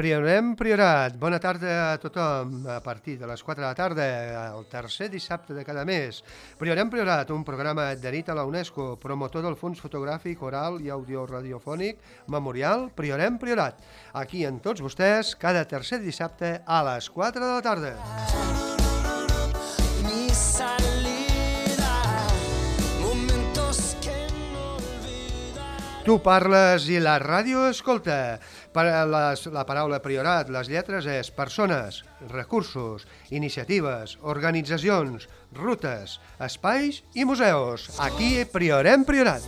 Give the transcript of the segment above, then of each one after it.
Priorat, bona tarda a tothom. A partir de les 4 de la tarda, el tercer dissabte de cada mes. Priorat, un programa adherit a la UNESCO, promotor del Fons Fotogràfic, Oral i Audioradiofònic Memorial Priorat. Aquí amb tots vostès, cada tercer dissabte a les 4 de la tarda. Tu parles i la ràdio escolta. La paraula priorat, les lletres és persones, recursos, iniciatives, organitzacions, rutes, espais i museus. Aquí Priorat.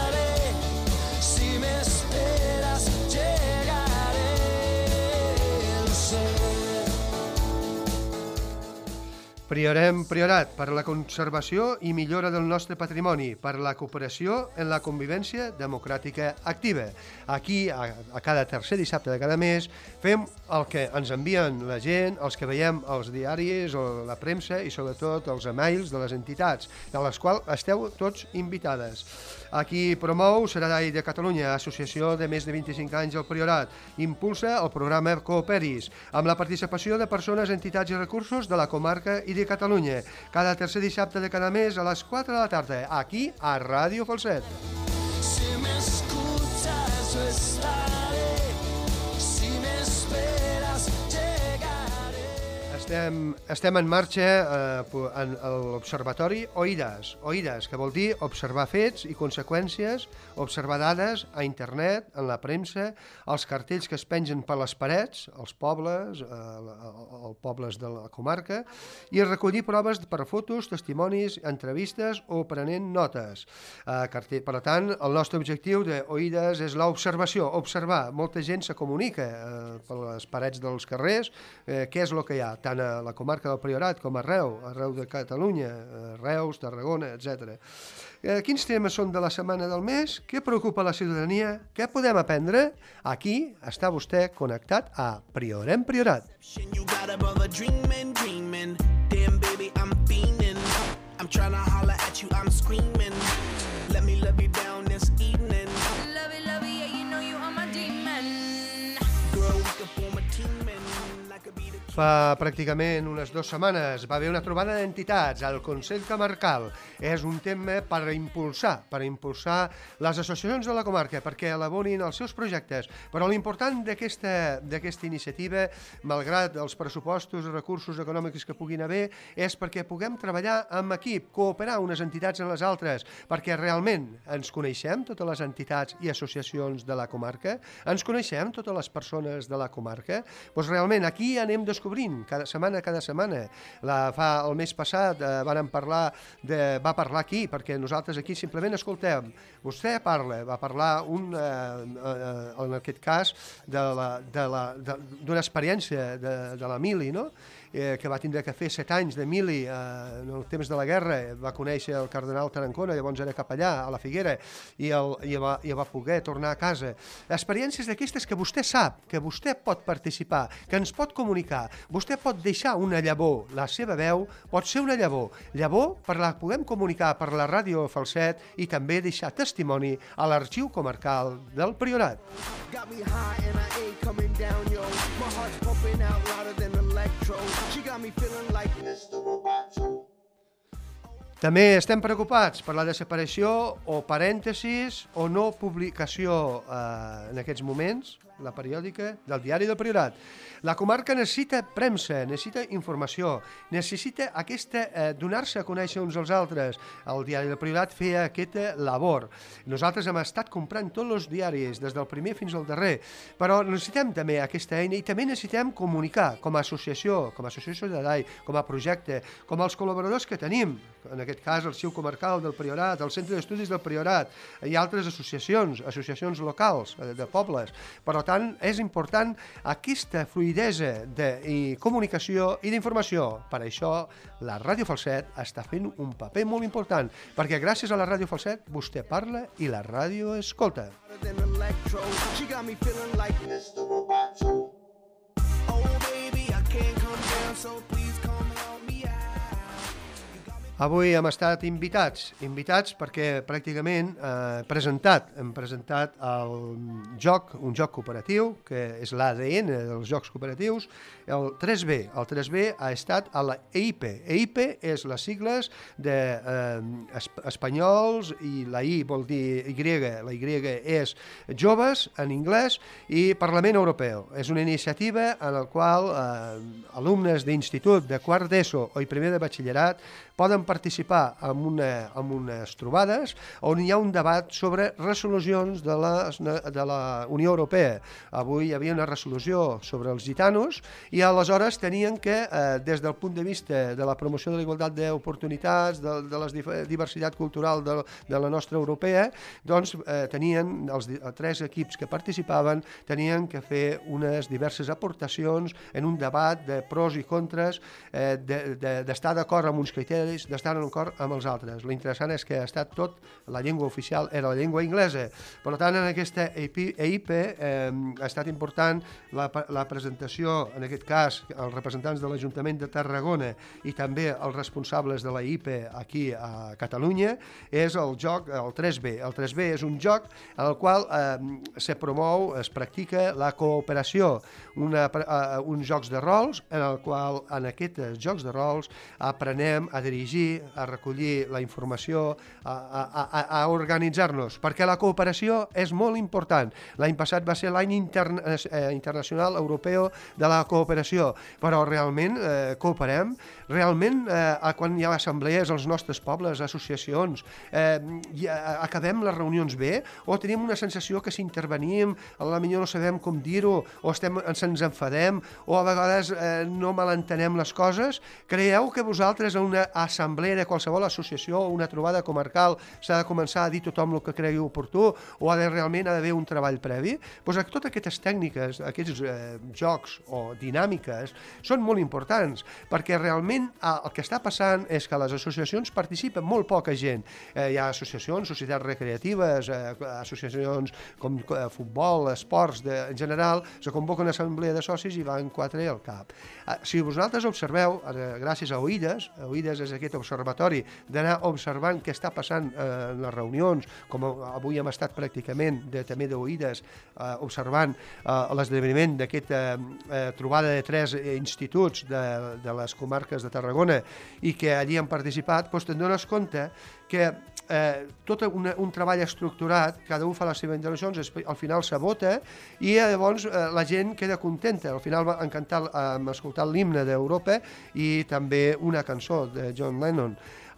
Priorat per la conservació i millora del nostre patrimoni, per la cooperació en la convivència democràtica activa. Aquí, a cada tercer dissabte de cada mes, fem el que ens envien la gent, els que veiem als diaris o la premsa i sobretot els emails de les entitats, de les quals esteu tots invitades. Aquí promou Seradai de Catalunya, associació de més de 25 anys al Priorat. Impulsa el programa Cooperis, amb la participació de persones, entitats i recursos de la comarca i de Catalunya. Cada tercer dissabte de cada mes a les 4 de la tarda, aquí a Ràdio Falset. Si m'escuchas, estaré. Si m'esperas, llegaré. Estem en marxa en l'Observatori OIDAS, que vol dir observar fets i conseqüències, observar dades a internet, en la premsa, els cartells que es pengen per les parets, els pobles, els pobles de la comarca, i recollir proves per fotos, testimonis, entrevistes o prenent notes. Per tant, el nostre objectiu d'OIDAS és l'observació, observar. Molta gent se comunica per les parets dels carrers què és el que hi ha, tant a la comarca del Priorat com arreu de Catalunya, Reus, Tarragona, etc. Quins temes són de la setmana del mes? Què preocupa la ciutadania? Què podem aprendre? Aquí està vostè connectat a Priorat. Fa pràcticament unes 2 setmanes va haver una trobada d'entitats al Consell Comarcal. És un tema per impulsar les associacions de la comarca perquè elaborin els seus projectes. Però l'important d'aquesta iniciativa, malgrat els pressupostos i recursos econòmics que puguin haver, és perquè puguem treballar en equip, cooperar unes entitats amb les altres, perquè realment ens coneixem, totes les entitats i associacions de la comarca, ens coneixem totes les persones de la comarca. Doncs realment aquí anem descobrint cada setmana. El mes passat va parlar aquí, perquè nosaltres aquí simplement escoltem. Vostè va parlar en aquest cas d'una experiència de la Mili, no? Que va tindre que fer 7 anys de Mili en el temps de la guerra. Va conèixer el cardenal Tarancona, llavors era capellà a la Figuera, i va poder tornar a casa. Experiències d'aquestes que vostè sap, que vostè pot participar, que ens pot comunicar. Vostè pot deixar una llavor, la seva veu pot ser una llavor per la puguem comunicar per la ràdio Falset i també deixar testimoni a l'arxiu comarcal del Priorat. També estem preocupats per la desaparició o parèntesis o no publicació en aquests moments, la periòdica del Diari del Priorat. La comarca necessita premsa, necessita informació, necessita donar-se a conèixer uns als altres. El Diari del Priorat feia aquesta labor. Nosaltres hem estat comprant tots els diaris, des del primer fins al darrer, però necessitem també aquesta eina i també necessitem comunicar com a associació de DAI, com a projecte, com els col·laboradors que tenim, en aquest cas el Arxiu Comarcal del Priorat, el Centre d'Estudis del Priorat i altres associacions locals de pobles. Per tant, és important aquesta fluïdesa de comunicació i d'informació. Per això, la Ràdio Falset està fent un paper molt important, perquè gràcies a la Ràdio Falset vostè parla i la ràdio escolta. Avui hem estat invitats perquè pràcticament hem presentat un joc cooperatiu, que és l'ADN dels jocs cooperatius, el 3B. El 3B ha estat a la EIP. EIP és les sigles d'espanyols i la I vol dir Y, la Y és joves en anglès i Parlament Europeu. És una iniciativa en la qual alumnes d'institut, de quart d'ESO o i primer de batxillerat poden participar en unes trobades on hi ha un debat sobre resolucions de la Unió Europea. Avui hi havia una resolució sobre els gitanos i aleshores tenien que, des del punt de vista de la promoció de la igualtat d'oportunitats, de la diversitat cultural de la nostra europea, doncs tenien, els 3 equips que participaven, tenien que fer unes diverses aportacions en un debat de pros i contres, d'estar d'acord amb uns criteris, d'estar d'acord amb els altres. L'interessant és que ha estat tot, la llengua oficial era la llengua anglesa. Per tant, en aquesta EIP ha estat important la presentació, en aquest cas, els representants de l'Ajuntament de Tarragona i també els responsables de l'EIP aquí a Catalunya, és el joc, el 3B. El 3B és un joc en el qual se promou, es practica la cooperació, uns jocs de rols en el qual en aquests jocs de rols aprenem a dirigir, a recollir la informació, a organitzar-nos, perquè la cooperació és molt important. L'any passat va ser l'any internacional europeu de la cooperació, però realment cooperem, realment quan hi ha assemblees als nostres pobles, associacions, acabem les reunions bé o tenim una sensació que si intervenim potser no sabem com dir-ho o ens enfadem o a vegades no malentenem les coses. Creieu que vosaltres a una assemblea de qualsevol associació o una trobada comarcal s'ha de començar a dir tothom el que cregui oportú o realment ha d'haver un treball previ? Doncs totes aquestes tècniques, aquests jocs o dinàmiques són molt importants perquè realment el que està passant és que a les associacions participen molt poca gent. Hi ha associacions, societats recreatives, associacions com futbol, esports, en general, se convoca una assemblea de socis i van 4 al cap. Si vosaltres observeu, gràcies a OIDES és aquest observatori d'anar observant què està passant en les reunions, com avui hem estat pràcticament també d'OIDES observant l'esdeveniment d'aquesta trobada de 3 instituts de les comarques de Tarragona i que allí han participat, doncs te'n dones compte que tot un treball estructurat, cada un fa les seves intervencions, al final se vota i llavors la gent queda contenta. Al final hem escoltat l'himne d'Europa i també una cançó de John Lennon,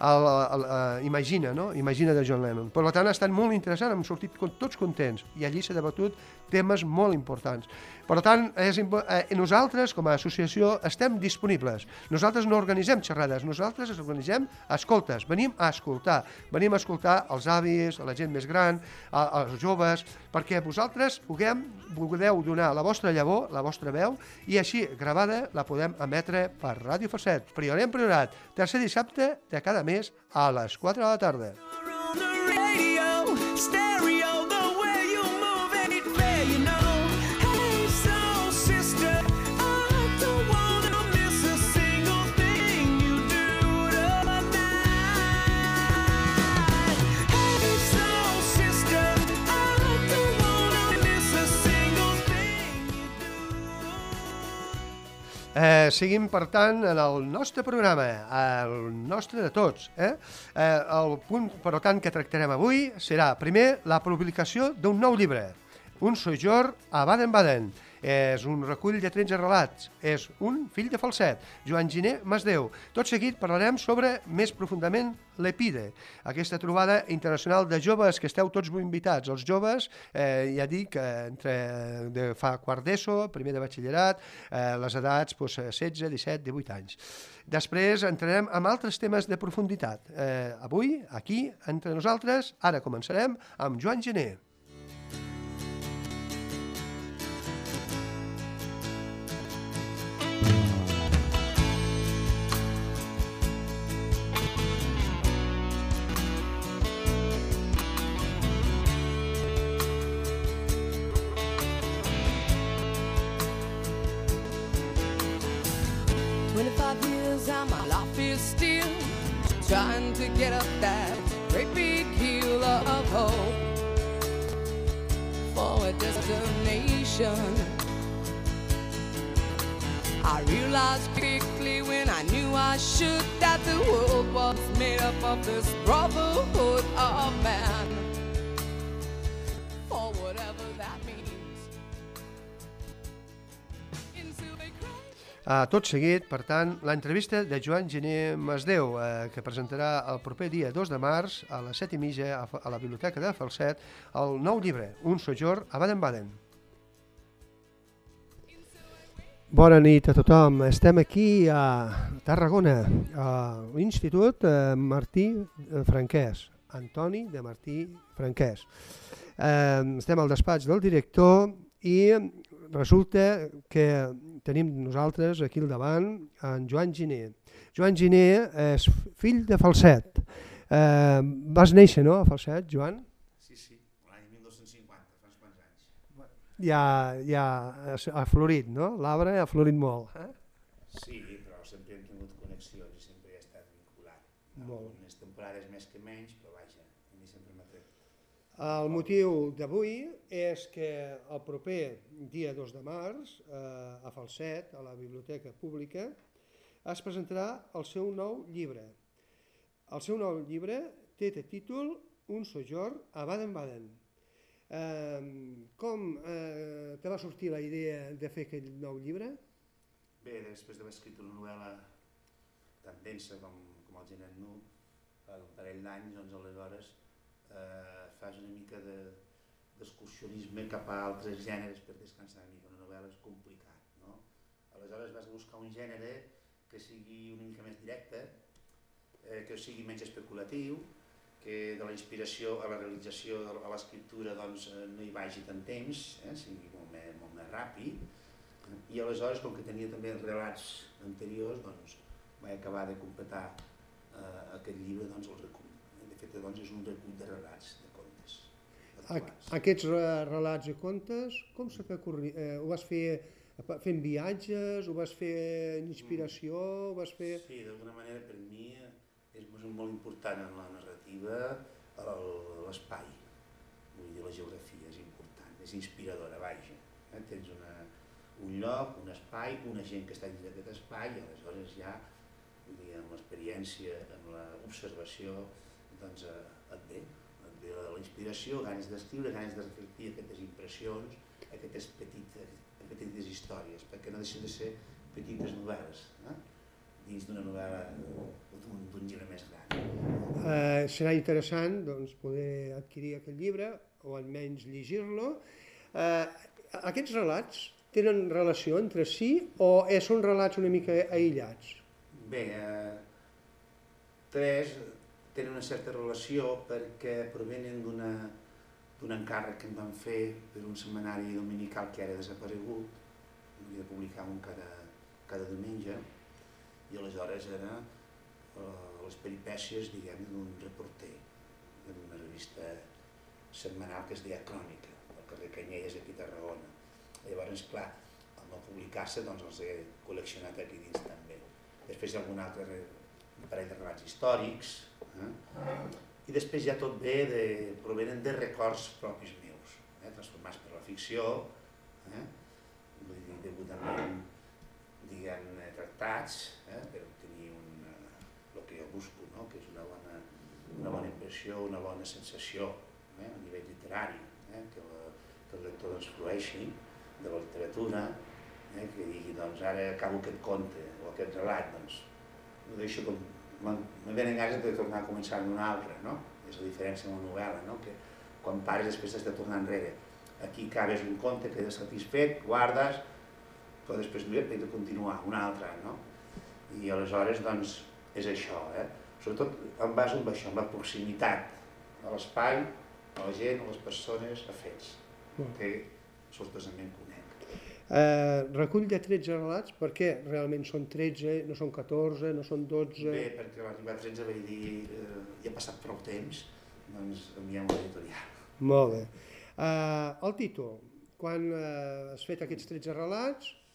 Imagina, no? Imagina de John Lennon. Per tant, ha estat molt interessant, hem sortit tots contents i allí s'ha debatut temes molt importants. Per tant, nosaltres, com a associació, estem disponibles. Nosaltres no organitzem xerrades, nosaltres organitzem escoltes. Venim a escoltar els avis, la gent més gran, els joves, perquè vosaltres podeu donar la vostra llavor, la vostra veu, i així, gravada, la podem emetre per Ràdio Falset. Priorat, tercer dissabte de cada mes a les 4 de la tarda. Seguim, per tant, en el nostre programa, el nostre de tots. El punt, per tant, que tractarem avui serà, primer, la publicació d'un nou llibre, Un sojorn a Baden-Baden. És un recull de 13 relats. És un fill de Falset, Joan Giner Masdeu. Tot seguit parlarem sobre, més profundament, l'EPIDE, aquesta trobada internacional de joves que esteu tots invitats. Els joves, ja dic, de fa quart d'ESO, primer de batxillerat, les edats 16, 17, 18 anys. Després entrarem en altres temes de profunditat. Avui, aquí, entre nosaltres, ara començarem amb Joan Giner. trying to get up that great big hill of hope for a destination. I realized quickly when I knew I should that the world was made up of this brotherhood of man, for whatever that means. Into a great... Tot seguit, per tant, l'entrevista de Joan Gené Masdeu, que presentarà el proper dia 2 de març a les 7:30 a la Biblioteca de Falset el nou llibre, Un sojorn a Baden-Baden. Bona nit a tothom. Estem aquí a Tarragona, a l'Institut Martí Franquès, Antoni de Martí Franquès. Estem al despatx del director i resulta que tenim nosaltres aquí al davant en Joan Gené. Joan Gené és fill de Falset. Vas néixer, no, a Falset, Joan? Sí, l'any 1250, fa uns quants anys. Ja ha florit, no? L'arbre ha florit molt. Sí, però sempre hem tingut connexions i sempre he estat vinculat. Unes temporades més que menys, però vaja, a mi sempre m'ha tret. El motiu d'avui és que el proper dia 2 de març, a Falset, a la Biblioteca Pública, es presentarà el seu nou llibre. El seu nou llibre té de títol Un sojorn a Baden-Baden. Com te va sortir la idea de fer aquest nou llibre? Bé, després d'haver escrit una novel·la tan densa com El genet nu, fa un parell d'anys, doncs aleshores fas una mica d'excursionisme cap a altres gèneres per descansar una mica. Una novel·la és complicat, no? Aleshores vas buscar un gènere que sigui una mica més directe, que sigui menys especulatiu, que de la inspiració a la realització, a l'escriptura, doncs no hi vagi tant temps, sigui molt més ràpid. I aleshores, com que tenia també relats anteriors, doncs vaig acabar de completar aquest llibre, doncs el recull. De fet, doncs és un recull de relats, de contes. Aquests relats i contes, com se t'ocorri? Ho vas fer fent viatges, ho vas fer en inspiració, ho vas fer... Sí, d'alguna manera per mi és molt important en la narrativa l'espai. Vull dir, la geografia és important, és inspiradora, vaja. Tens un lloc, un espai, una gent que està dins d'aquest espai i aleshores ja, amb l'experiència, amb l'observació, doncs et ve la inspiració, ganes d'escriure, ganes de reflectir aquestes impressions, aquestes petites històries, perquè no deixen de ser petites novel·les, dins d'una novel·la d'un llibre més gran. Serà interessant poder adquirir aquest llibre o almenys llegir-lo. Aquests relats tenen relació entre si o són relats una mica aïllats? Bé, tres tenen una certa relació perquè provenen d'un encàrrec que em van fer per un setmanari dominical que ara ha desaparegut, havia de publicar un cada diumenge, i aleshores era les peripècies, diguem, d'un reporter d'una revista setmanal que es deia Crònica, al carrer Canyelles, aquí a Tarragona. Llavors, clar, al no publicar-se, doncs els he col·leccionat aquí dins també. Després hi ha algun altre parell de relats històrics, i després ja tot ve, provenen de records propis meus, transformats per la ficció, degudament, diguem, tractats, per obtenir el que jo busco, que és una bona impressió, una bona sensació a nivell literari, que el lector flueixi de la literatura, que digui, doncs ara acabo aquest conte o aquest relat, doncs ho deixo com... Me venen ganes de tornar a començar amb una altra, no? És la diferència amb la novel·la, no? Que quan pares després has de tornar enrere. Aquí acabes un conte, quedes satisfet, guardes, però després has de continuar, una altra, no? I aleshores, doncs, és això, Sobretot em baso en això, en la proximitat a l'espai, a la gent, a les persones, a fets, que sortosament conec. Recull de 13 relats, per què realment són 13, no són 14, no són 12? Bé, perquè a l'arribar a 13 vaig dir, ja ha passat prou temps, doncs enviem a l'editorial. Molt bé. El títol, quan has fet aquests 13 relats,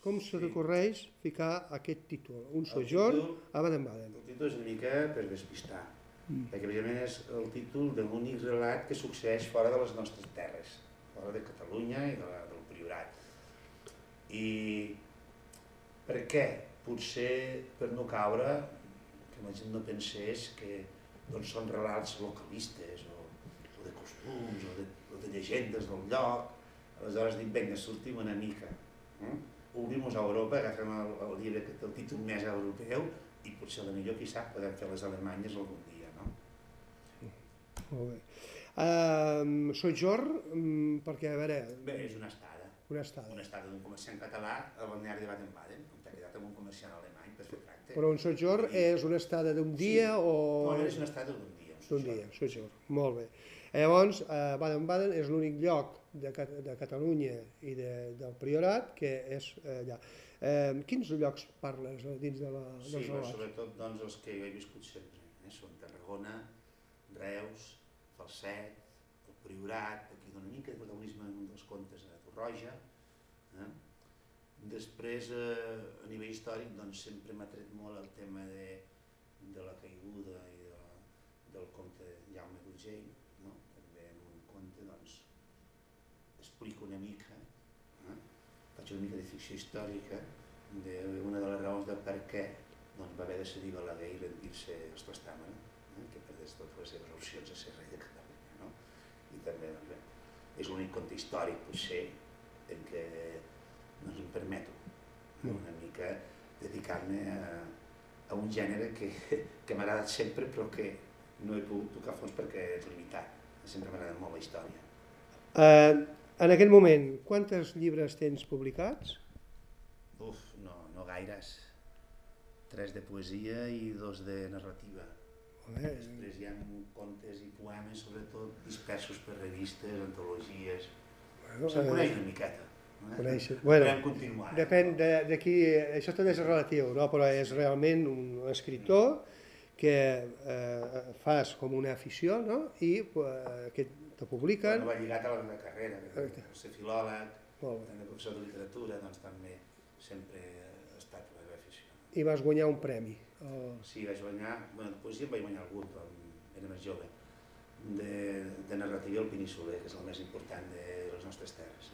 com se t'ocorreix ficar aquest títol, Un sojorn a Baden-Baden? El títol és una mica per despistar, perquè precisament és el títol de l'únic relat que succeeix fora de les nostres terres, fora de Catalunya i del Priorat. I per què? Potser per no caure, que la gent no pensés que són relats localistes o de costums o de llegendes del lloc. Aleshores dic, vinga, sortim una mica. Obrim-nos a Europa, agafem el llibre que té el títol més europeu i potser a la millor, qui sap, podem fer les alemanyes algun dia, no? Molt bé. Sojorn, perquè, a veure... Bé, és una estada. Una estada. Una estada d'un comerciant català al balneari de Baden-Baden, on t'ha quedat amb un comerciant alemany per fer tracte. Però un sojorn és una estada d'un dia o... No, és una estada d'un dia. D'un dia, sojorn. Molt bé. Llavors, Baden-Baden és l'únic lloc de Catalunya i del Priorat que és allà. Quins llocs parles dins dels relats? Sí, sobretot els que jo he viscut sempre. Són Tarragona, Reus, Falset, el Priorat, aquí dona una mica de protagonisme en un dels contes a Torroja. Després, a nivell històric, sempre m'ha tret molt el tema de la caiguda i del comte Jaume d'Urgell. També en un conte explico una mica, faig una mica de ficció històrica d'una de les raons de per què va haver de cedir Balaguer i rendir-se als Trastàmara, que perdés totes les seves opcions a ser rei de Catalunya. I també és l'únic conte històric, potser, en què em permeto una mica dedicar-me a un gènere que m'ha agradat sempre però que no he pogut tocar a fons perquè és limitat. Sempre m'ha agradat molt la història. En aquest moment, quants llibres tens publicats? No gaires. 3 de poesia i 2 de narrativa. Després hi ha contes i poemes, sobretot dispersos per revistes, antologies. Se'n coneix una miqueta. Podem continuar. Depèn de qui... Això tot és relatiu, però és realment un escriptor que fas com una afició i que te publiquen... Va lligat a la carrera, ser filòleg, professor de literatura, també sempre ha estat la meva afició. I vas guanyar un premi. Sí, vaig guanyar... De poesia em vaig guanyar algun, però era més jove. De narrativa el Península, que és el més important de les nostres terres.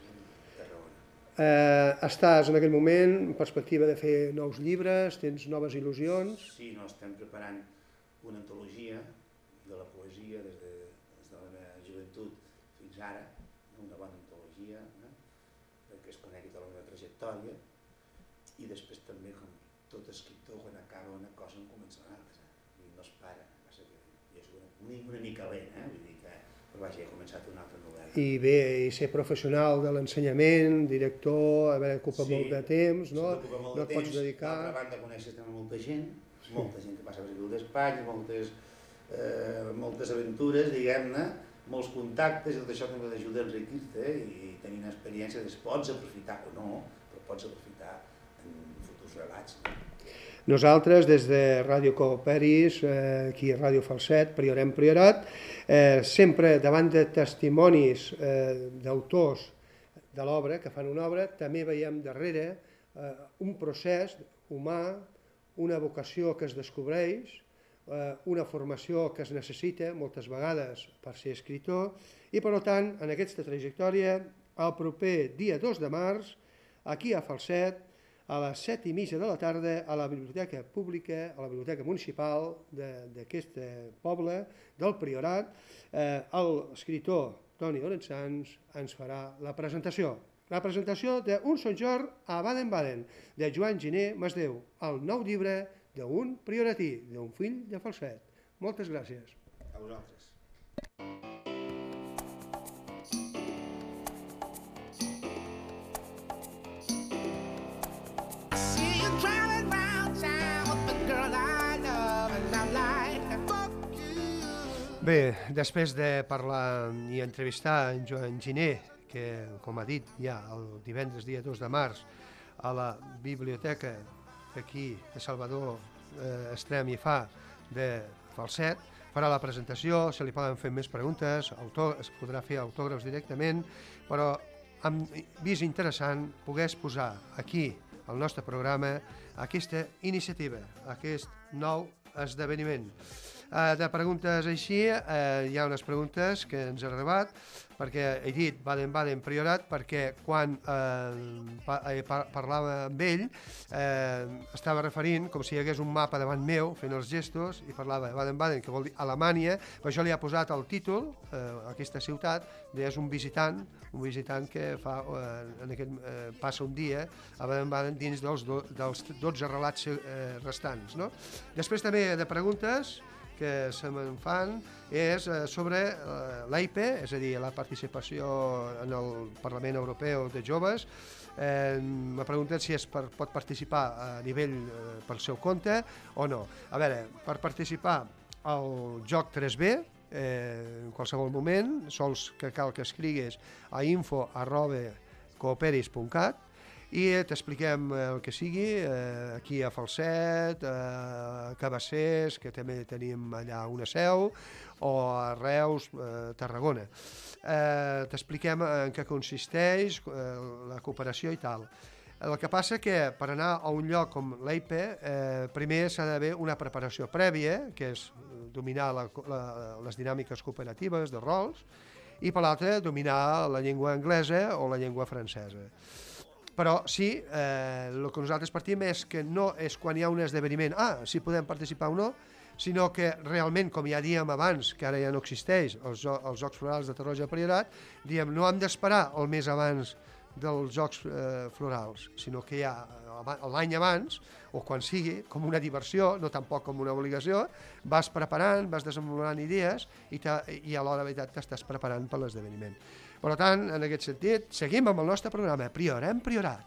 Estàs en aquell moment en perspectiva de fer nous llibres, tens noves il·lusions? Sí, estem preparant una antologia de la poesia des de la meva joventut fins ara, una bona antologia, perquè es conegui tota la meva trajectòria, i després també, com tot escriptor, quan acaba una cosa en comença una altra, i no es para, i és una mica lent, vull dir que he començat una altra novel·la. I bé, i ser professional de l'ensenyament, director, ocupa molt de temps, no et pots dedicar... D'altra banda, coneixes també molta gent que passa per aquí al despatx, moltes aventures, diguem-ne, molts contactes, i tot això també t'ajuda a enriquir-te i tenir una experiència que pots aprofitar o no, però pots aprofitar en futurs relats. Nosaltres, des de Ràdio Cooperis, aquí a Ràdio Falset, Priorem Priorat, sempre davant de testimonis d'autors de l'obra, que fan una obra, també veiem darrere un procés humà, una vocació que es descobreix, una formació que es necessita moltes vegades per ser escriptor, i per tant, en aquesta trajectòria, el proper dia 2 de març, aquí a Falset, a les 7:30 de la tarda, a la biblioteca pública, a la biblioteca municipal d'aquest poble, del Priorat, l'escriptor Toni Lorenzans ens farà la presentació. La presentació d'Un sojorn a Baden-Baden, de Joan Giner Masdeu, el nou llibre d'un prioratí, d'un fill de Falset. Moltes gràcies. A vosaltres. Bé, després de parlar i entrevistar en Joan Giner, que, com ha dit, ja el divendres dia 2 de març a la biblioteca aquí de Salvador Estrem i Fa de Falset, farà la presentació, se li poden fer més preguntes, es podrà fer autògrafs directament, però hem vist interessant poder posar aquí al nostre programa aquesta iniciativa, aquest nou esdeveniment. De preguntes així, hi ha unes preguntes que ens han arribat, perquè he dit Baden-Baden Priorat, perquè quan parlava amb ell estava referint com si hi hagués un mapa davant meu fent els gestos i parlava de Baden-Baden, que vol dir Alemanya, per això li ha posat el títol a aquesta ciutat, és un visitant que fa, passa un dia a Baden-Baden dins dels 12 relats restants. No? Després també de preguntes que se me'n fan és sobre l'EIP, és a dir, la participació en el Parlament Europeu de joves. M'ha preguntat si pot participar a nivell pel seu compte o no. A veure, per participar al joc 3B, en qualsevol moment, sols que cal que escriguis a info@cooperis.cat i t'expliquem el que sigui, aquí a Falset, a Cabassers, que també tenim allà una seu, o a Reus, Tarragona. T'expliquem en què consisteix la cooperació i tal. El que passa que per anar a un lloc com l'EIP, primer s'ha d'haver una preparació prèvia, que és dominar les dinàmiques cooperatives de rols, i per l'altra dominar la llengua anglesa o la llengua francesa. Però sí, el que nosaltres partim és que no és quan hi ha un esdeveniment, si podem participar o no, sinó que realment, com ja dèiem abans, que ara ja no existeix, els Jocs Florals de Tarroja Priorat, diem, no hem d'esperar el mes abans dels Jocs Florals, sinó que ja l'any abans, o quan sigui, com una diversió, no tampoc com una obligació, vas preparant, vas desenvolupant idees i a l'hora de veritat t'estàs preparant per l'esdeveniment. Per tant, en aquest sentit, seguim amb el nostre programa Priorem Priorat.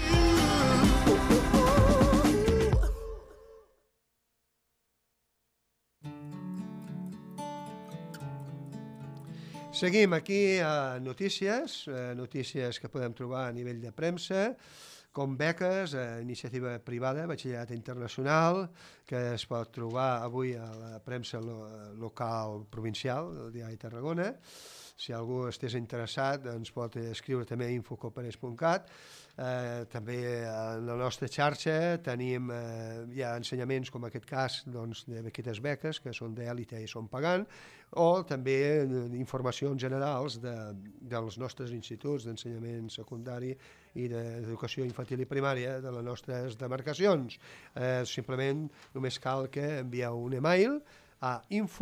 Seguim aquí a notícies que podem trobar a nivell de premsa, com beques, iniciativa privada, batxillerat internacional, que es pot trobar avui a la premsa local provincial del diari Tarragona. Si algú estigués interessat, ens pot escriure també a info.cooperis.cat. També en la nostra xarxa tenim ja ensenyaments com aquest cas d'aquestes beques que són d'èlite i són pagant, o també informacions generals dels nostres instituts d'ensenyament secundari i d'educació infantil i primària de les nostres demarcacions. Simplement només cal que envieu un email a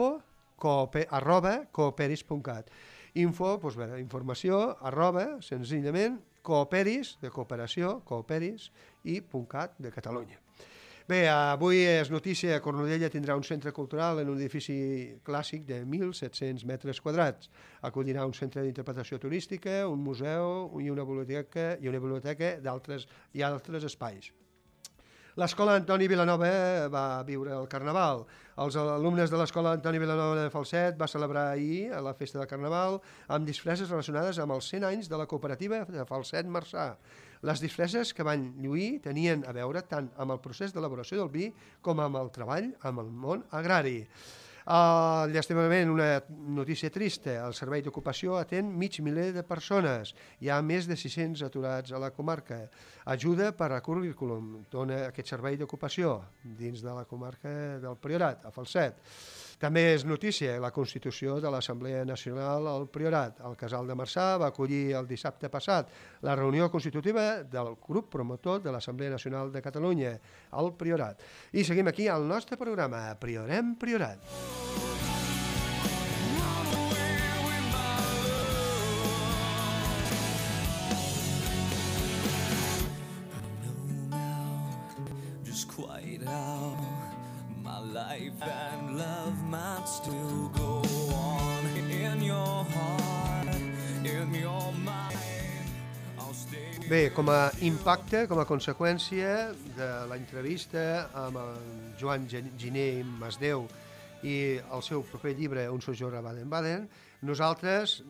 info@cooperis.cat. informació, senzillament, cooperis, de cooperació, cooperis, i .cat de Catalunya. Bé, avui és notícia que Cornudella tindrà un centre cultural en un edifici clàssic de 1.700 metres quadrats. Acollirà un centre d'interpretació turística, un museu i una biblioteca i altres espais. L'escola Antoni Vilanova va viure el Carnaval. Els alumnes de l'escola Antoni Vilanova de Falset va celebrar ahir la festa de Carnaval amb disfresses relacionades amb els 100 anys de la cooperativa de Falset Marçà. Les disfresses que van lluir tenien a veure tant amb el procés d'elaboració del vi com amb el treball amb el món agrari. Llàstimament, una notícia trista, el Servei d'Ocupació atén 500.000 de persones, hi ha més de 600 aturats a la comarca. Ajuda per a currículum, dona aquest servei d'ocupació dins de la comarca del Priorat, a Falset. També és notícia la constitució de l'Assemblea Nacional al Priorat. El Casal de Marçà va acollir el dissabte passat la reunió constitutiva del grup promotor de l'Assemblea Nacional de Catalunya, al Priorat. I seguim aquí al nostre programa Priorem Priorat. Life and love might still go on in your heart, in your mind. Bé, com a impacte, com a conseqüència de l'entrevista amb el Joan Giner Masdeu i el seu proper llibre Un sojorn a Baden-Baden, nosaltres,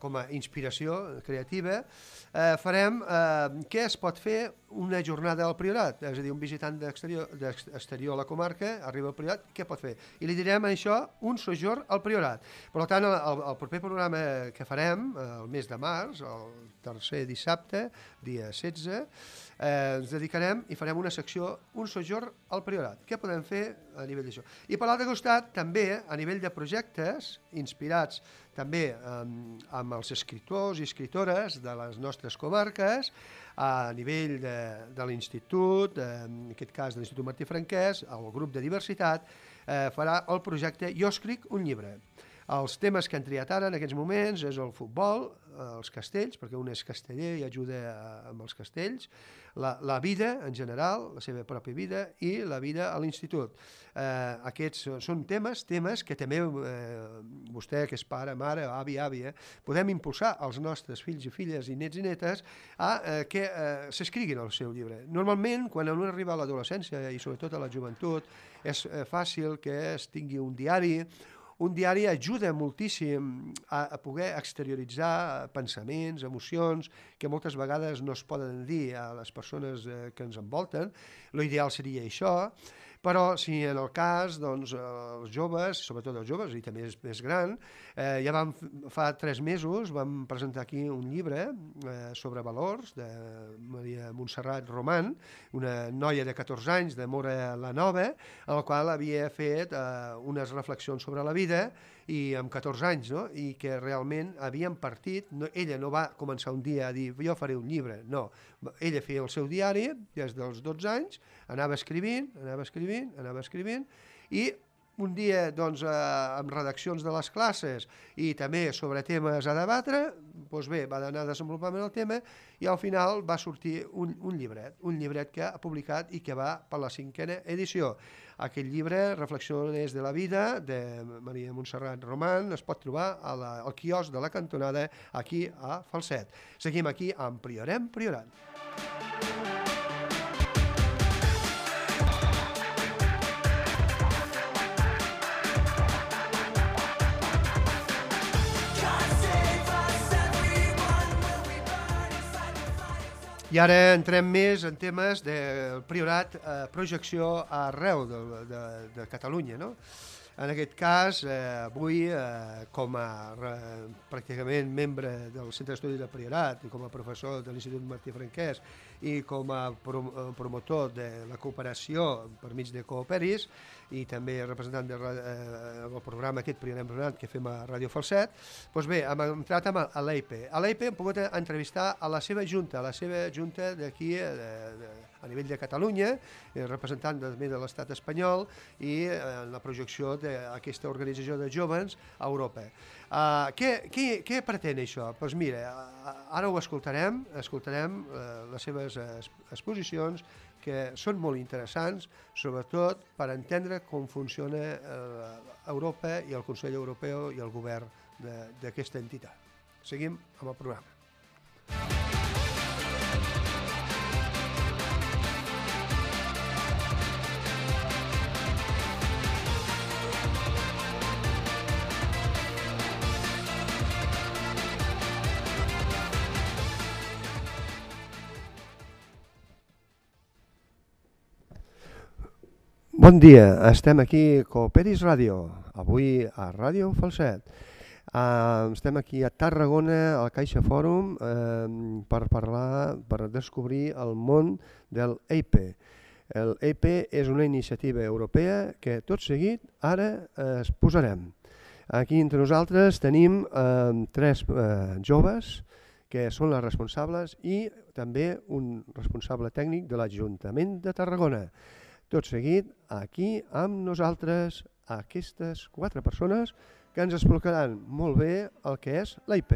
com a inspiració creativa, farem què es pot fer una jornada al Priorat, és a dir, un visitant d'exterior a la comarca arriba al Priorat, què pot fer? I li direm això un sojorn al Priorat. Per tant, el proper programa que farem, el mes de març, el tercer dissabte, dia 16, ens dedicarem i farem una secció, un sojorn al Priorat. Què podem fer a nivell d'això? I per l'altre costat, també, a nivell de projectes, inspirats també amb els escriptors i escriptores de les nostres comarques, a nivell de l'Institut, en aquest cas de l'Institut Martí Franquès, el grup de diversitat, farà el projecte Jo escric un llibre. Els temes que han triat ara en aquests moments és el futbol, els castells, perquè un és casteller i ajuda amb els castells, la vida en general, la seva pròpia vida, i la vida a l'institut. Aquests són temes que també vostè, que és pare, mare, avi, àvia, podem impulsar als nostres fills i filles i nets i netes a que s'escriguin el seu llibre. Normalment, quan un arriba a l'adolescència i sobretot a la joventut, és fàcil que es tingui un diari. Un diari ajuda moltíssim a poder exterioritzar pensaments, emocions, que moltes vegades no es poden dir a les persones que ens envolten. L'ideal seria això, però si en el cas, doncs, els joves, sobretot els joves i també els més grans, ja fa 3 mesos vam presentar aquí un llibre sobre valors de Maria Montserrat Román, una noia de 14 anys de Móra la Nova, en el qual havia fet unes reflexions sobre la vida i amb 14 anys, no? I que realment havien partit, ella no va començar un dia a dir jo faré un llibre, no, ella feia el seu diari des dels 12 anys, anava escrivint i un dia, doncs, amb redaccions de les classes i també sobre temes a debatre, doncs bé, va anar desenvolupant el tema i al final va sortir un llibret que ha publicat i que va per la 5a edició. Aquest llibre, Reflexiones de la vida, de Maria Montserrat Román, es pot trobar al quiosc de la Cantonada, aquí a Falset. Seguim aquí amb Priorem Priorat. I ara entrem més en temes del Priorat, projecció arreu de Catalunya, no? En aquest cas, avui, com a pràcticament membre del Centre d'Estudis del Priorat i com a professor de l'Institut Martí Franquès i com a promotor de la cooperació per mig de Cooperis i també representant del programa aquest Priorem Priorat que fem a Ràdio Falset, doncs bé, hem entrat a l'EIPE. A l'EIPE hem pogut entrevistar a la seva junta d'aquí a nivell de Catalunya, representant també de l'estat espanyol i la projecció d'aquesta organització de joves a Europa. Què pretén això? Doncs mira, ara ho escoltarem les seves exposicions, que són molt interessants, sobretot per entendre com funciona Europa i el Consell Europeu i el govern d'aquesta entitat. Seguim amb el programa. Bon dia, estem aquí a Cooperis Ràdio, avui a Ràdio Falset. Estem aquí a Tarragona, al Caixa Fòrum, per descobrir el món del EIPE. El EIPE és una iniciativa europea que tot seguit ara es posarem. Aquí entre nosaltres tenim 3 joves que són les responsables i també un responsable tècnic de l'Ajuntament de Tarragona. Tot seguit, aquí amb nosaltres, aquestes 4 persones que ens explicaran molt bé el que és l'EIPE.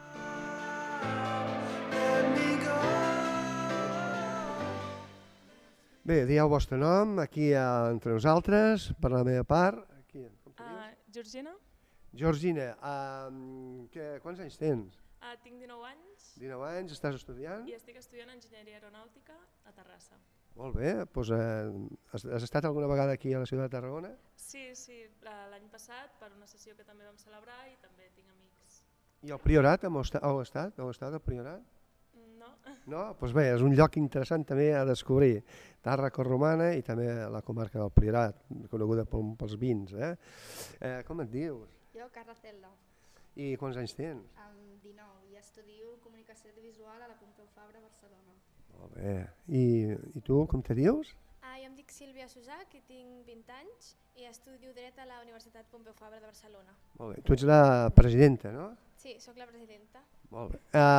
Bé, dieu el vostre nom, aquí entre nosaltres, per la meva part. Georgina. Georgina, quants anys tens? Tinc 19 anys. 19 anys, estàs estudiant? I estic estudiant Enginyeria Aeronàutica a Terrassa. Molt bé, doncs has estat alguna vegada aquí a la ciutat de Tarragona? Sí, l'any passat per una sessió que també vam celebrar i també tinc amics I el Priorat, heu estat? Heu estat al Priorat? No. No? Doncs bé, és un lloc interessant també a descobrir. Tàrraco Romana i també la comarca del Priorat, coneguda pels vins. Com et dius? Jo, Carla Celda, I quants anys tens? amb 19, i estudio Comunicació Audiovisual a la Pompeu Fabra, Barcelona. Molt bé. I tu, com te dius? Jo em dic Sílvia Susac i tinc 20 anys i estudio dret a la Universitat Pompeu Fabra de Barcelona. Molt bé. Tu ets la presidenta, no? Sí, sóc la presidenta. Molt bé.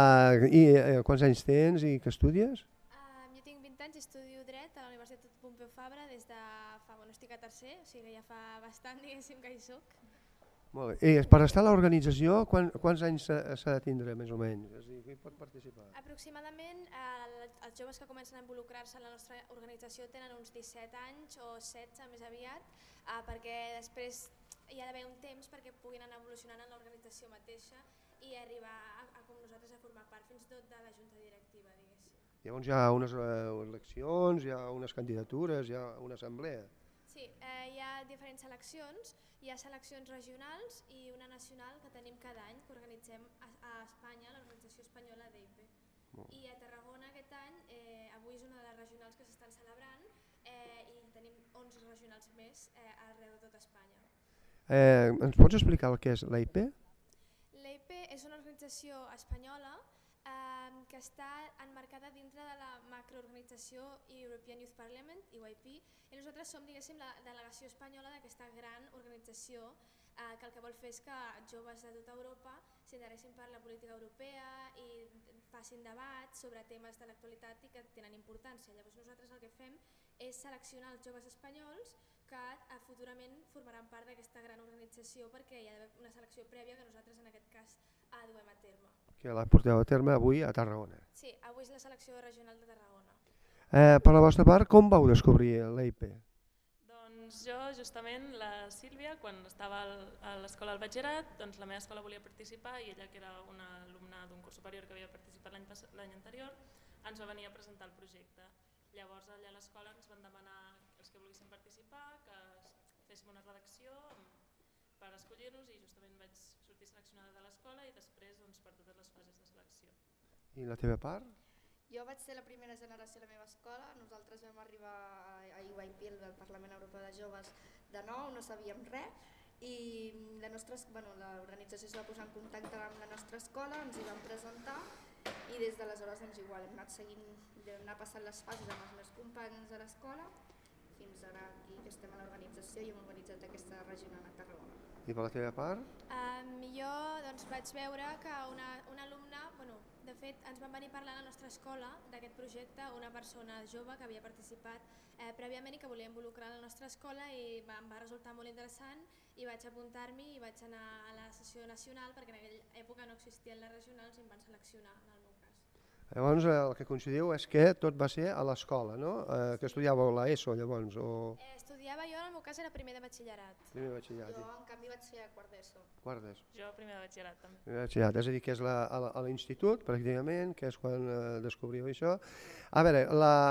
Quants anys tens i què estudies? Jo tinc 20 anys i estudio dret a la Universitat Pompeu Fabra des de fa, estic a tercer, o sigui que ja fa bastant, diguéssim, que hi soc. Molt bé. I per estar a l'organització, quants anys s'ha de tindre, més o menys? És a dir, qui pot participar? Aproximadament els joves que comencen a involucrar-se en la nostra organització tenen uns 17 anys o 16 més aviat, perquè després hi ha d'haver un temps perquè puguin anar evolucionant en l'organització mateixa i arribar com nosaltres a formar part fins i tot de la junta directiva, diguéssim. Llavors hi ha unes eleccions, hi ha unes candidatures, hi ha una assemblea. Sí, hi ha diferents seleccions, hi ha seleccions regionals i una nacional que tenim cada any, que organitzem a Espanya, l'organització espanyola d'EIP. I a Tarragona aquest any, avui és una de les regionals que s'estan celebrant i tenim 11 regionals més arreu de tot Espanya. Ens pots explicar el que és l'EIP? L'EIP és una organització espanyola que està emmarcada dintre de la macroorganització European Youth Parliament, EYP, i nosaltres som, diguéssim, la delegació espanyola d'aquesta gran organització que el que vol fer és que joves de tota Europa s'interessin per la política europea i facin debats sobre temes de l'actualitat i que tenen importància. Llavors nosaltres el que fem és seleccionar els joves espanyols que futurament formaran part d'aquesta gran organització perquè hi ha d'haver una selecció prèvia que nosaltres en aquest cas duem a terme. Que la porteu a terme avui a Tarragona. Sí, avui és la selecció regional de Tarragona. Per la vostra part, com vau descobrir l'EIP? Doncs jo, justament, la Sílvia, quan estava a l'escola del batxillerat, doncs la meva escola volia participar i ella, que era una alumna d'un curs superior que havia participat l'any anterior, ens va venir a presentar el projecte. Llavors allà a l'escola ens van demanar els que volguessin participar, que féssim una redacció per escollir-nos i justament vaig sortir seleccionada de l'escola i després doncs, per totes les fases de selecció. I la teva part? Jo vaig ser la primera generació a la meva escola, nosaltres vam arribar a EYP, el Parlament Europeu de Joves, de nou, no sabíem res, i l'organització es va posar en contacte amb la nostra escola, ens hi vam presentar i des d'aleshores doncs, igual hem anat seguint, hem anat passant les fases amb els meus companys de l'escola fins ara aquí que estem a l'organització i hem organitzat aquesta regional a Tarragona. I per la teva part? Jo doncs, vaig veure que una alumna, de fet ens van venir a parlar a la nostra escola d'aquest projecte, una persona jove que havia participat prèviament i que volia involucrar a la nostra escola i em va resultar molt interessant i vaig apuntar-m'hi i vaig anar a la sessió nacional perquè en aquella època no existien les regionals i em van seleccionar en el meu cas. Llavors el que coincidiu és que tot va ser a l'escola, no? Que estudiàveu l'ESO llavors? Estudiava jo, en el meu cas era primer de batxillerat. Primer de batxillerat. Jo en canvi vaig ser a quart d'ESO. Quart d'ESO. Jo primer de batxillerat també. Primer de batxillerat, és a dir, que és a l'institut, pràcticament, que és quan descobriu això. A veure,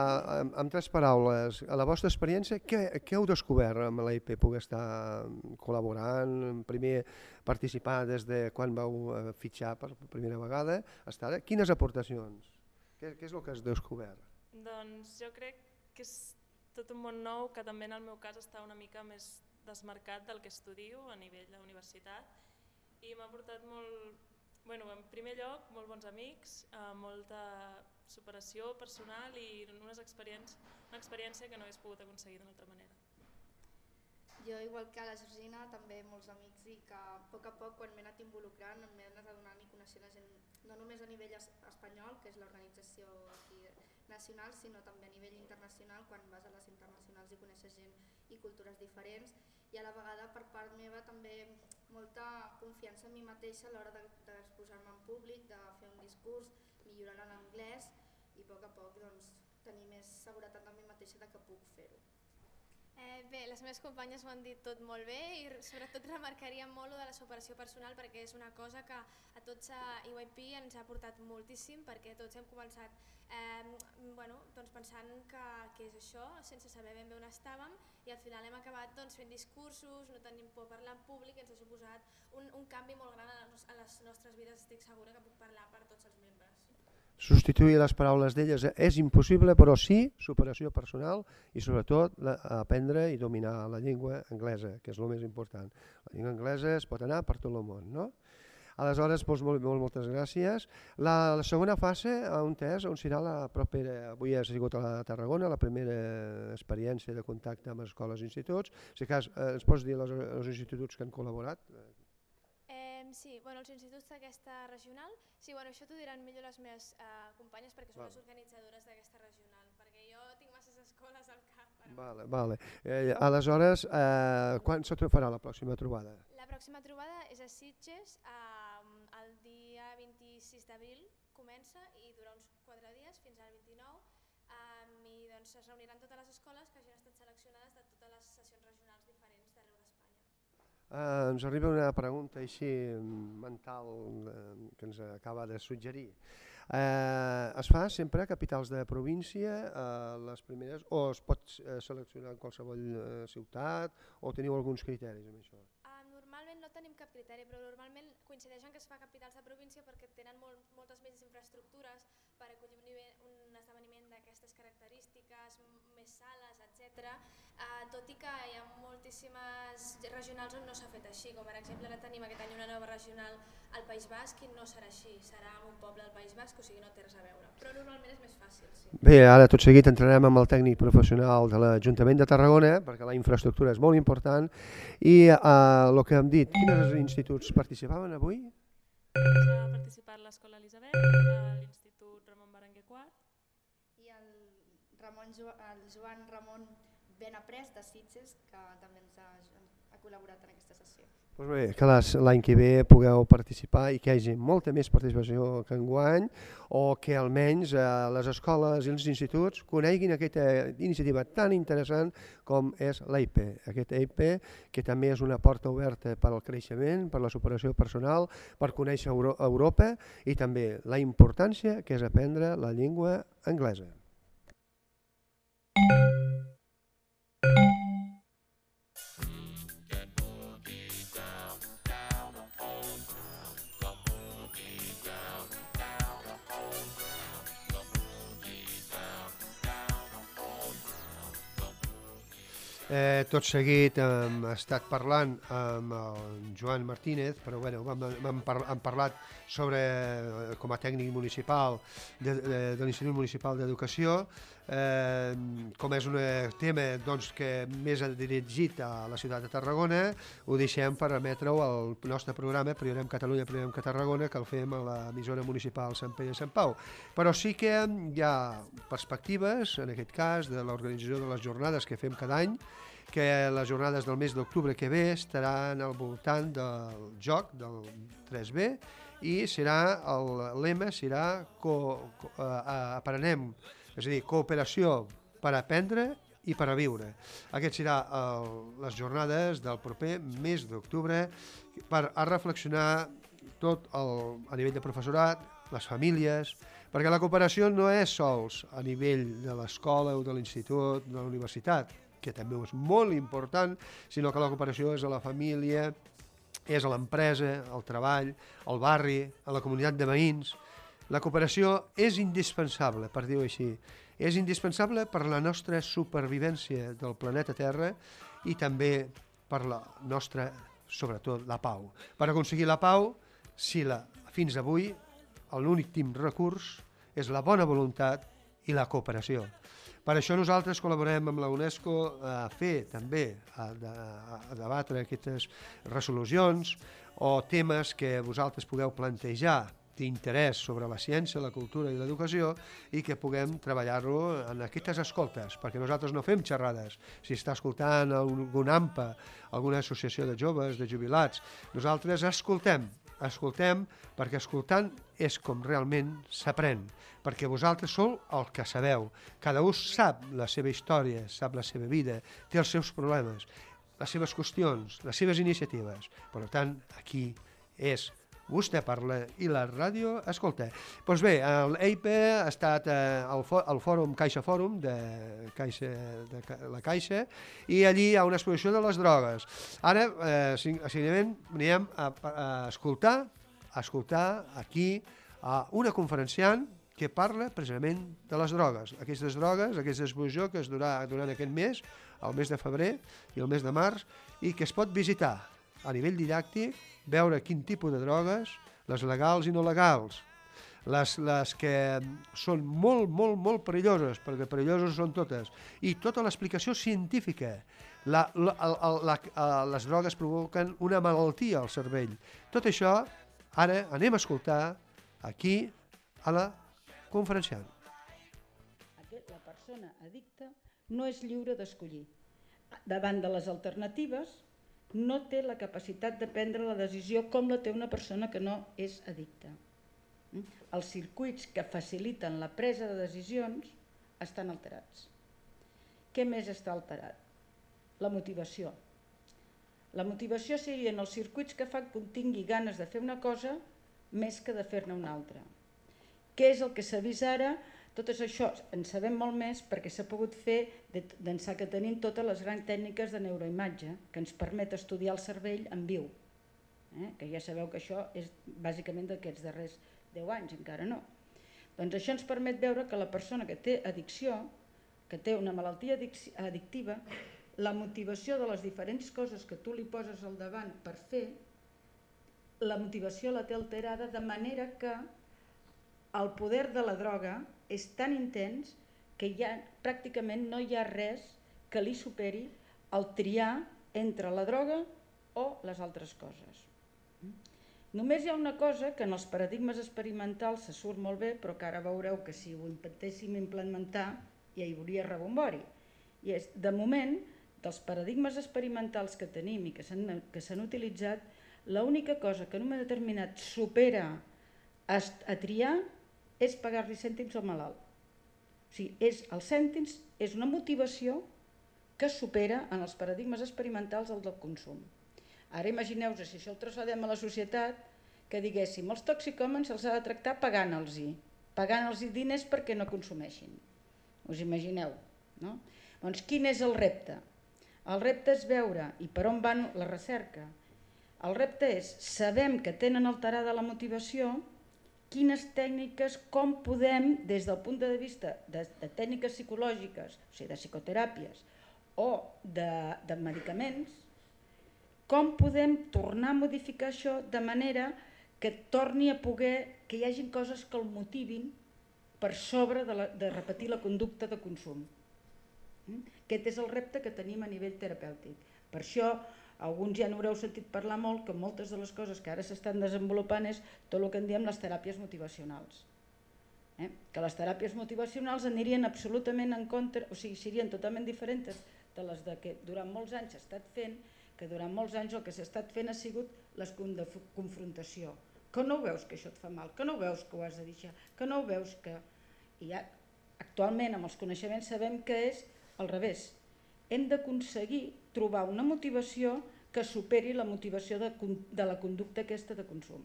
amb tres paraules, a la vostra experiència, què heu descobert amb l'EIP? Poder estar col·laborant, primer participar des de quan vau fitxar per primera vegada, fins ara. Quines aportacions? Què és el que has descobert? Doncs jo crec que és tot un món nou que també en el meu cas està una mica més desmarcat del que estudio a nivell de universitat i m'ha portat en primer lloc, molt bons amics, molta superació personal i una experiència que no hagués pogut aconseguir d'una altra manera. Jo, igual que la Georgina, també molts amics i que a poc quan m'he anat involucrant m'he anat adonant i coneixent la gent no només a nivell espanyol, que és l'organització nacional, sinó també a nivell internacional, quan vas a les internacionals i coneixes gent i cultures diferents i a la vegada per part meva també molta confiança en mi mateixa a l'hora d'exposar-me en públic, de fer un discurs, millorar l'anglès i a poc tenir més seguretat en mi mateixa de que puc fer-ho. Bé, les meves companyes ho han dit tot molt bé i sobretot remarcaria molt lo de la superació personal perquè és una cosa que a tots a EYP ens ha portat moltíssim perquè tots hem començat doncs pensant que és això, sense saber ben bé on estàvem i al final hem acabat fent discursos, no tenim por a parlar en públic i ens ha suposat un canvi molt gran a les nostres vides, estic segura que puc parlar per tots els membres. Substituir les paraules d'elles és impossible, però sí superació personal i sobretot aprendre i dominar la llengua anglesa, que és el més important. La llengua anglesa es pot anar per tot el món, no? Aleshores, moltes gràcies. La segona fase, on és? On serà la propera? Avui ha sigut a Tarragona, la primera experiència de contacte amb escoles i instituts. Si cas, ens pots dir els instituts que han col·laborat? Sí, els instituts d'aquesta regional, sí, això t'ho diran millor les meves companyes perquè són les organitzadores d'aquesta regional, perquè jo tinc masses escoles al cap. Vale. Aleshores, quan se farà la pròxima trobada? La pròxima trobada és a Sitges, el dia 26 d'abril comença i dura uns 4 dies fins al 29 i es reuniran totes les escoles que hagin estat seleccionades de totes les sessions regionals diferents d'arreu d'Espanya. Ens arriba una pregunta així mental que ens acaba de suggerir. Es fa sempre a capitals de província les primeres o es pot seleccionar en qualsevol ciutat o teniu alguns criteris amb això? Normalment no tenim cap criteri, però normalment coincideixen que es fa a capitals de província perquè tenen moltes més infraestructures per acollir un esdeveniment d'aquestes característiques, més sales, etc. Tot i que hi ha moltíssimes regionals on no s'ha fet així, com per exemple ara tenim aquest any una nova regional al País Basc i no serà així, serà en un poble del País Basc, o sigui no té res a veure, però normalment és més fàcil. Sí. Bé, ara tot seguit entrarem amb el tècnic professional de l'Ajuntament de Tarragona, perquè la infraestructura és molt important, i el que hem dit, quins instituts participaven avui? Ha participat l'Escola Elisabet, l'Institut Ramon Berenguer IV i el Joan Ramon Benaprés de Sitges, que també ens ha col·laborat en aquesta sessió. Doncs bé, que l'any que ve pugueu participar i que hi hagi molta més participació que enguany o que almenys les escoles i els instituts coneguin aquesta iniciativa tan interessant com és l'EIP. Aquest EIP que també és una porta oberta per al creixement, per la superació personal, per conèixer Europa i també la importància que és aprendre la llengua anglesa. Tot seguit hem estat parlant amb el Joan Martínez, però hem parlat sobre, com a tècnic municipal de l'Institut Municipal d'Educació, com és un tema que més ha dirigit a la ciutat de Tarragona, ho deixem per emetre-ho al nostre programa Priorem Catalunya, Priorem Tarragona, que el fem a l'emissora municipal Sant Pere i Sant Pau. Però sí que hi ha perspectives, en aquest cas, de l'organització de les jornades que fem cada any, que les jornades del mes d'octubre que ve estaran al voltant del joc del 3B i el lema serà aprenem, és a dir, cooperació per aprendre i per a viure. Aquestes seran les jornades del proper mes d'octubre per a reflexionar tot a nivell de professorat, les famílies, perquè la cooperació no és sols a nivell de l'escola o de l'institut, de la universitat, que també és molt important, sinó que la cooperació és a la família, és a l'empresa, al treball, al barri, a la comunitat de veïns. La cooperació és indispensable, per dir-ho així. És indispensable per la nostra supervivència del planeta Terra i també per la nostra, sobretot, la pau. Per aconseguir la pau, fins avui, l'últim recurs és la bona voluntat i la cooperació. Per això nosaltres col·laborem amb la UNESCO a fer també, a debatre aquestes resolucions o temes que vosaltres pugueu plantejar d'interès sobre la ciència, la cultura i l'educació i que puguem treballar-lo en aquestes escoltes, perquè nosaltres no fem xerrades. Si està escoltant algun AMPA, alguna associació de joves, de jubilats, nosaltres escoltem perquè escoltant és com realment s'aprèn, perquè vosaltres sou el que sabeu. Cada un sap la seva història, sap la seva vida, té els seus problemes, les seves qüestions, les seves iniciatives. Per tant, aquí és vostè parla i la ràdio escolta. Doncs bé, l'EIP ha estat al fòrum Caixa Fòrum de la Caixa i allí hi ha una exposició de les drogues. Ara, seguidament, anirem a escoltar aquí a una conferenciant que parla precisament de les drogues. Aquestes drogues, aquesta exposició que es durà durant aquest mes, el mes de febrer i el mes de març, i que es pot visitar a nivell didàctic, veure quin tipus de drogues, les legals i no legals, les que són molt, molt, molt perilloses, perquè perilloses són totes, i tota l'explicació científica. Les drogues provoquen una malaltia al cervell. Tot això, ara anem a escoltar aquí a la conferenciant. La persona addicta no és lliure d'escollir. Davant de les alternatives, no té la capacitat de prendre la decisió com la té una persona que no és addicta. Els circuits que faciliten la presa de decisions estan alterats. Què més està alterat? La motivació. La motivació serien els circuits que fan que un tingui ganes de fer una cosa més que de fer-ne una altra. Què és el que s'ha vist ara? Tot això en sabem molt més perquè s'ha pogut fer d'ençà que tenim totes les grans tècniques de neuroimatge que ens permet estudiar el cervell en viu. Que ja sabeu que això és bàsicament d'aquests darrers 10 anys, encara no. Doncs això ens permet veure que la persona que té addicció, que té una malaltia addictiva, la motivació de les diferents coses que tu li poses al davant per fer, la motivació la té alterada de manera que el poder de la droga és tan intens que pràcticament no hi ha res que li superi el triar entre la droga o les altres coses. Només hi ha una cosa que en els paradigmes experimentals se surt molt bé, però que ara veureu que si ho intentéssim implementar ja hi hauria rebombori. I és, de moment, dels paradigmes experimentals que tenim i que s'han utilitzat, l'única cosa que en un moment determinat supera a triar és pagar-li cèntims al malalt. O sigui, els cèntims és una motivació que supera en els paradigmes experimentals el del consum. Ara imagineu-vos si això el traslladem a la societat, que diguéssim, els toxicòmens se'ls ha de tractar pagant-los diners perquè no consumeixin. Us imagineu, no? Doncs quin és el repte? El repte és veure, i per on va la recerca? El repte és, sabem que tenen alterada la motivació, quines tècniques, com podem, des del punt de vista de tècniques psicològiques, o sigui, de psicoteràpies o de medicaments, com podem tornar a modificar això de manera que torni a poder, que hi hagi coses que el motivin per sobre de repetir la conducta de consum. Aquest és el repte que tenim a nivell terapèutic. Per això, alguns ja n'haureu sentit parlar molt, que moltes de les coses que ara s'estan desenvolupant és tot el que en diem les teràpies motivacionals. Que les teràpies motivacionals anirien absolutament en contra, o sigui, serien totalment diferents de les que durant molts anys s'ha estat fent, que durant molts anys el que s'ha estat fent ha sigut la confrontació. Que no veus que això et fa mal, que no veus que ho has de deixar, que no veus que... I actualment amb els coneixements sabem que és al revés. Hem d'aconseguir trobar una motivació que superi la motivació de la conducta aquesta de consum.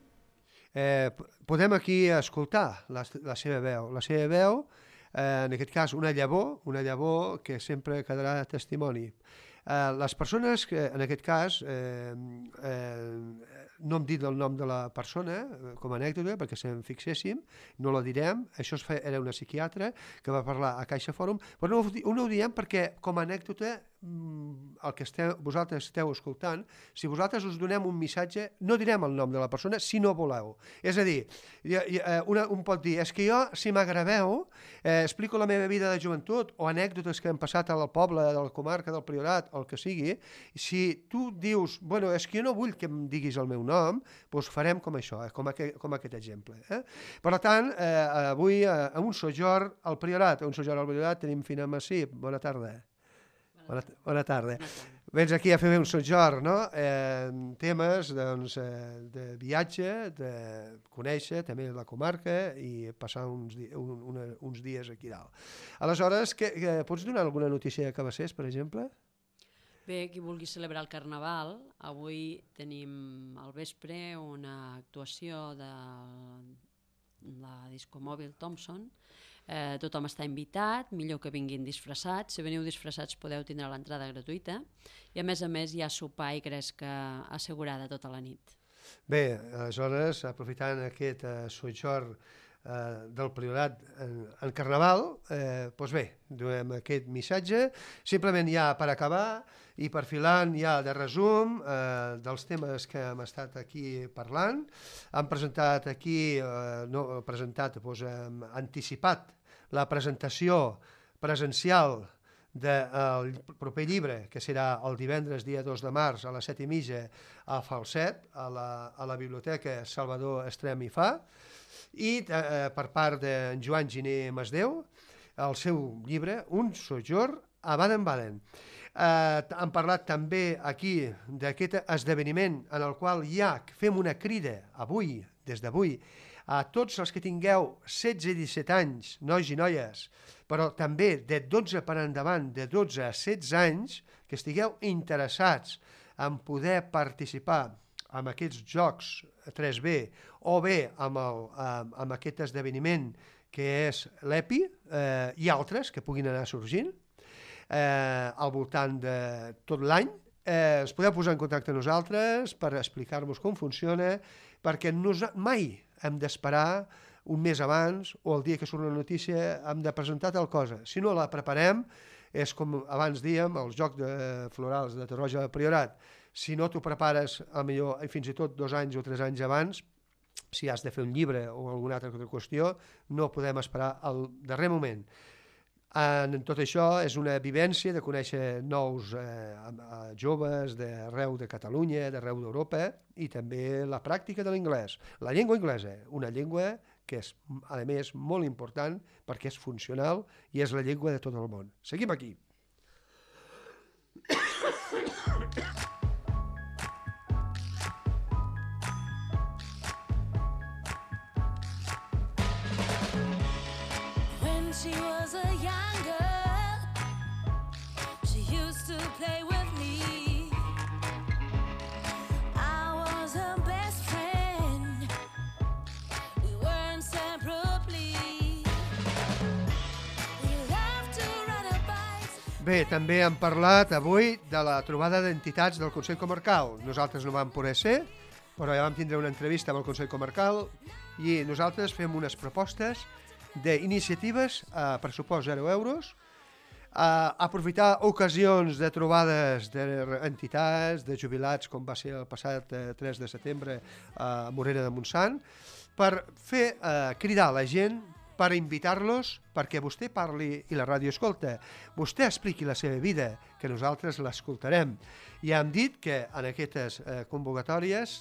Podem aquí escoltar la seva veu. La seva veu, en aquest cas, una llavor que sempre quedarà testimoni. Les persones que, en aquest cas, no hem dit el nom de la persona com a anècdota, perquè si en fixéssim, no la direm. Això era una psiquiatra que va parlar a Caixa Fòrum, però no ho diem perquè, com a anècdota, el que vosaltres esteu escoltant, si vosaltres us donem un missatge, no direm el nom de la persona si no voleu. És a dir, un pot dir, és que jo, si m'agraveu, explico la meva vida de joventut o anècdotes que han passat al poble, de la comarca, del Priorat, el que sigui, si tu dius, bueno, és que jo no vull que em diguis el meu nom, doncs farem com això, com aquest exemple. Per tant, avui, a un sojorn al Priorat, tenim Fina Massip. Bona tarda. Bona tarda. Vens aquí a fer un sojorn, no? Temes doncs, de viatge, de conèixer també la comarca i passar uns dies aquí dalt. Aleshores, pots donar alguna notícia de Cabassers, per exemple? Bé, qui vulgui celebrar el Carnaval, avui tenim al vespre una actuació de la discomòbil Thompson. Tothom està invitat, millor que vinguin disfressats. Si veniu disfressats podeu tindre l'entrada gratuïta i a més hi ha sopar i gresca assegurada tota la nit. Bé, aleshores, aprofitant aquest sojorn del Priorat en Carnaval, doncs bé, donem aquest missatge. Simplement ja per acabar i perfilant ja de resum dels temes que hem estat aquí parlant. Hem presentat aquí, hem anticipat la presentació presencial del proper llibre, que serà el divendres dia 2 de març a les 7:30 a Falset, a la Biblioteca Salvador Estrem i Fa, i per part d'en Joan Giner Masdeu, el seu llibre, Un sojorn a Baden-Baden. Hem parlat també aquí d'aquest esdeveniment en el qual ja fem una crida avui, des d'avui, a tots els que tingueu 16 i 17 anys, nois i noies, però també de 12 per endavant, de 12 a 16 anys, que estigueu interessats en poder participar en aquests jocs 3B o bé amb aquest esdeveniment que és l'EPI i altres que puguin anar sorgint al voltant de tot l'any. Us podeu posar en contacte amb nosaltres per explicar-vos com funciona, perquè mai hem d'esperar un mes abans o el dia que surt la notícia hem de presentar tal cosa. Si no la preparem, és com abans dèiem, els Jocs Florals de Torroja del Priorat. Si no t'ho prepares, millor fins i tot 2 anys o 3 anys abans, si has de fer un llibre o alguna altra qüestió, no podem esperar al darrer moment. En tot això és una vivència de conèixer nous joves d'arreu de Catalunya, d'arreu d'Europa, i també la pràctica de l'anglès. La llengua anglesa, una llengua que és, a més, molt important perquè és funcional i és la llengua de tot el món. Seguim aquí. When she was a young girl, she used to play with me. I was her best friend. We were inseparably. We loved to ride our bikes. Bé, també hem parlat avui de la trobada d'entitats del Consell Comarcal. Nosaltres no vam poder ser, però ja vam tindre una entrevista amb el Consell Comarcal i nosaltres fem unes propostes d'iniciatives a pressupost 0 euros, aprofitar ocasions de trobades d'entitats, de jubilats, com va ser el passat 3 de setembre a Morera de Montsant, per fer cridar la gent, per invitar-los perquè vostè parli i la ràdio escolta, vostè expliqui la seva vida, que nosaltres l'escoltarem. Ja hem dit que en aquestes convocatòries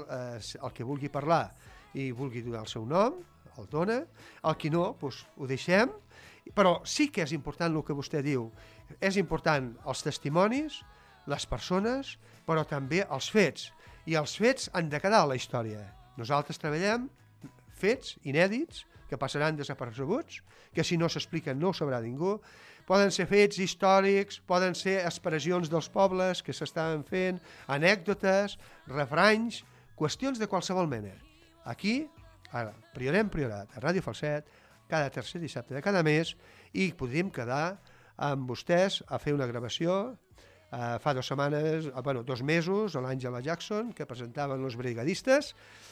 el que vulgui parlar i vulgui donar el seu nom, el dona, el qui no, doncs ho deixem, però sí que és important el que vostè diu. És important els testimonis, les persones, però també els fets. I els fets han de quedar a la història. Nosaltres treballem fets inèdits, que passaran desapercebuts, que si no s'expliquen no ho sabrà ningú. Poden ser fets històrics, poden ser expressions dels pobles que s'estaven fent, anècdotes, refranys, qüestions de qualsevol mena. Aquí, ara, Priorat, a Ràdio Falset, cada tercer dissabte de cada mes, i podríem quedar amb vostès a fer una gravació. Fa 2 setmanes, 2 mesos, a l'Àngela Jackson, que presentaven Los Brigadistes,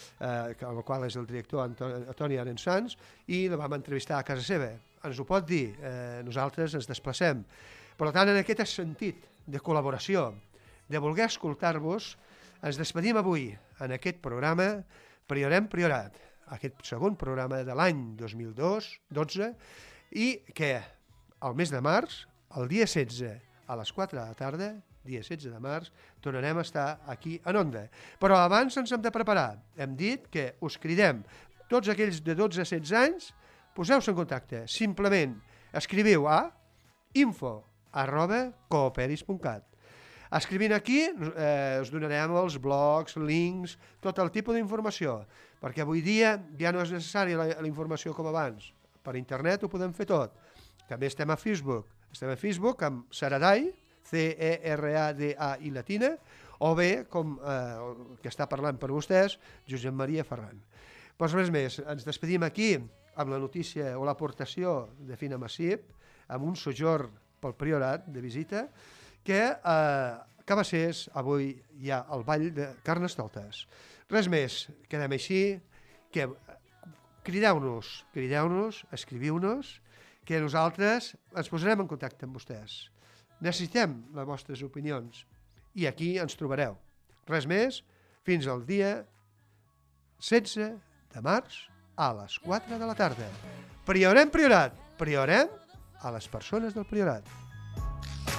el qual és el director Toni Arensans, i la vam entrevistar a casa seva. Ens ho pot dir, nosaltres ens desplacem. Per tant, en aquest sentit de col·laboració, de voler escoltar-vos, ens despedim avui en aquest programa Priorat, aquest segon programa de l'any 2012, i que el mes de març, el dia 16, a les 4 de la tarda, dia 16 de març, tornarem a estar aquí en Onda. Però abans ens hem de preparar. Hem dit que us cridem. Tots aquells de 12 a 16 anys, poseu-se en contacte. Simplement escriviu a info@cooperis.cat. Escrivint aquí us donarem els blogs, links, tot el tipus d'informació, perquè avui dia ja no és necessària la informació com abans. Per internet ho podem fer tot. També estem a Facebook. Estem a Facebook amb Ceradai, C-E-R-A-D-A i latina, o bé, com que està parlant per vostès, Josep Maria Ferran. Doncs res més, ens despedim aquí amb la notícia o l'aportació de Fina Massip, amb un sojorn pel Priorat de visita, que a Cabassers avui hi ha el ball de Carnestoltes. Res més, quedem així, que crideu-nos, escriviu-nos, que nosaltres ens posarem en contacte amb vostès. Necessitem les vostres opinions i aquí ens trobareu. Res més, fins al dia 16 de març a les 4 de la tarda. Priorem Priorat, priorem a les persones del Priorat.